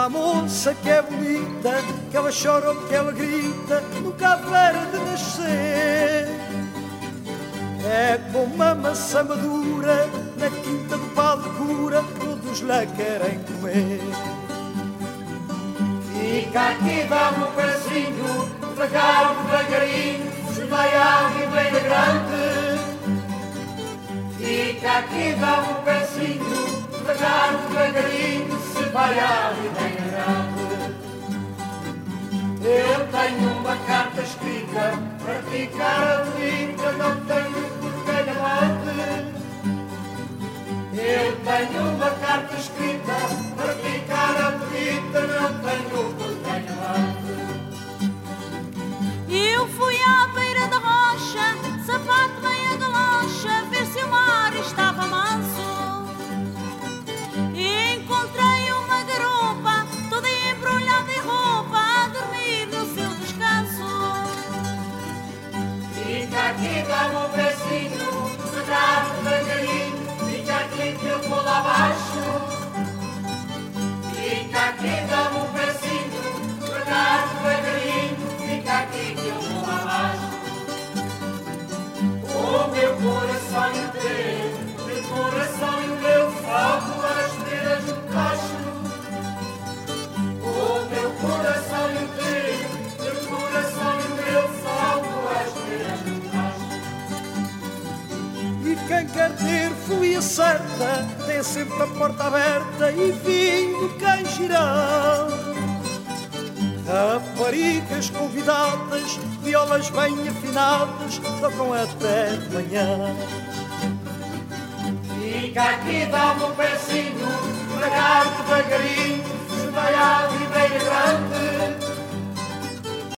a moça que é bonita, que ela chora ou que ela grita, nunca haverá de nascer. É como uma maçã madura, na quinta do padre cura, todos lá querem comer. Fica aqui, dá-me um pezinho, devagarinho, se vai alguém bem grande. Fica aqui, dá-me um pezinho, devagarinho, se vai alguém bem grande. Eu tenho uma carta escrita para ficar a bonita, não tenho porquê de amante. Eu tenho uma carta escrita para ficar a bonita, não tenho porquê de amante. Eu fui à beira da rocha, sapato bem a galocha, ver se o mar estava manso. E encontrei uma garopa, toda embrulhada em roupa, a dormir no seu descanso. Fica aqui, dá-me um beijinho, devagarinho, fica aqui que eu vou lá abaixo. Fica aqui, dá-me um beijinho, devagarinho, fica aqui que eu vou lá abaixo. O meu coração e o teu coração e o meu fogo às beiras do cacho. O meu coração e o teu coração e o meu fogo às beiras do cacho. E quem quer ter folia certa, tem sempre a porta aberta e vinho queijirão. Raparigas convidadas, violas bem afinadas, tocam até de manhã. Fica aqui, dá-me um pezinho,